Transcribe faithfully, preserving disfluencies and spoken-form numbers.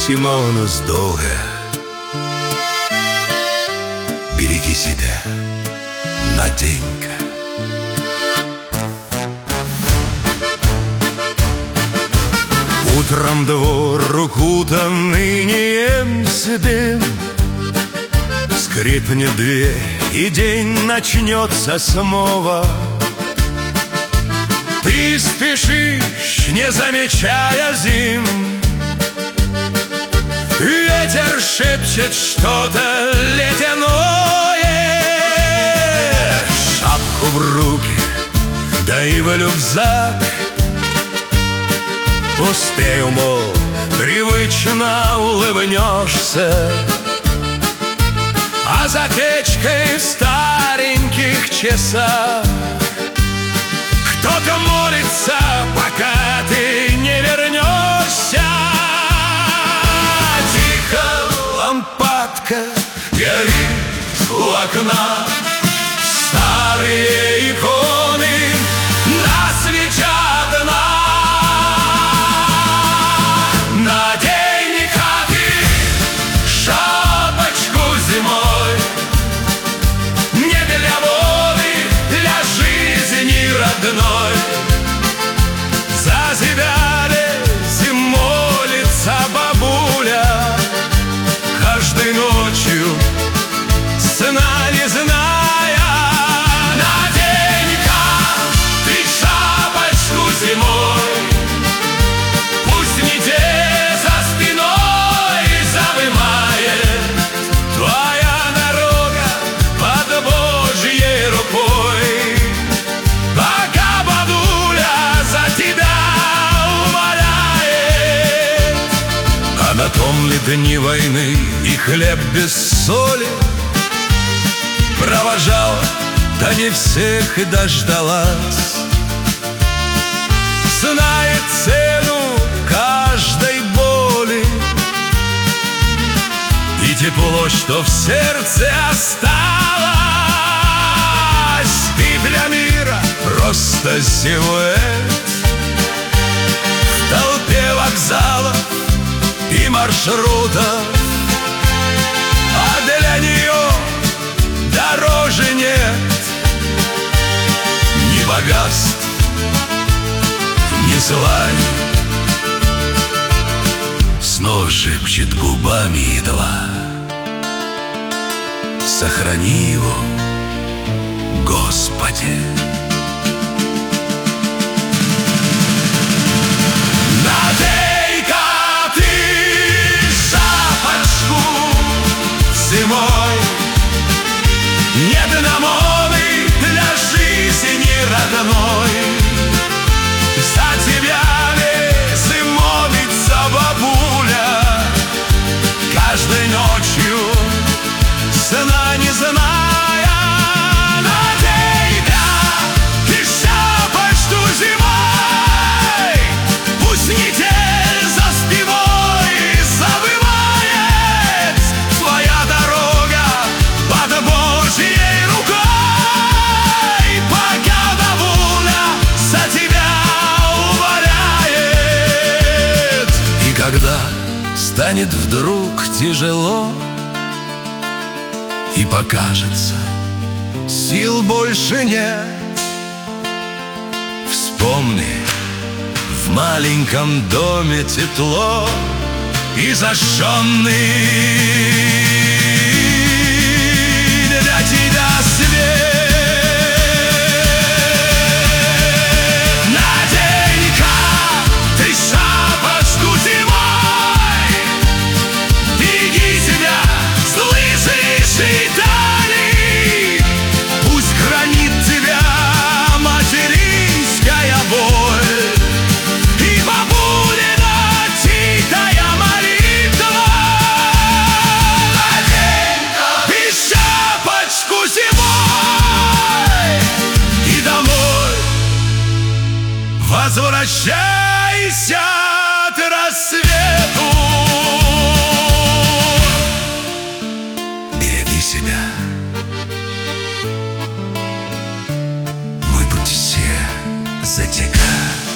всему нас долго. Береги себя, Наденька. Утром двор укутанный инеем седым, скрипнет дверь, и день начнется снова. Ты спешишь, не замечая зим. Ветер шепчет что-то ледяное. Шапку в руки, да и в рюкзак. Успею, мол, привычно улыбнешься. А за печкой в стареньких часах кто-то молится, пока ты не вернешься. Тихо лампадка горит у окна. Старые иконы на свечах дна. Надень-ка ты шапочку зимой, не для воли, для жизни родной. За тебя лезь молится бабуля, каждой ночью сна не зная. Надень-ка ты шапочку зимой, пусть метель за спиной завывает. Твоя дорога под Божьей рукой, пока бабуля за тебя умоляет. А на том ли дни войны и хлеб без соли провожал, да не всех и дождалась. Знает цену каждой боли и тепло, что в сердце осталось. Ты для мира просто силуэт в толпе вокзалов и маршрутов, а для нее дороже нет ни богатств, ни званий. Снова шепчет губами едва: сохрани его, Господи. Надень-ка ты шапочку зимой, нет намоны для жизни родной. За тебя лезь молится бабуля, каждой ночью сна не зная. Надень-ка ты шапочку зимой, пусть метель за спиной завывает. Твоя дорога под Божьей рукой, пока бабуля за тебя умоляет. И когда станет вдруг тяжело и покажется, сил больше нет, вспомни, в маленьком доме тепло и зажженный для тебя свет. Надень-ка ты шапочку зимой, береги себя, слышишь, Италии, пусть хранит тебя материнская боль и бабулина тихая молитва. Надень-ка ты шапочку зимой и домой возвращайся к рассвету. Береги себя, мой путь все затекает.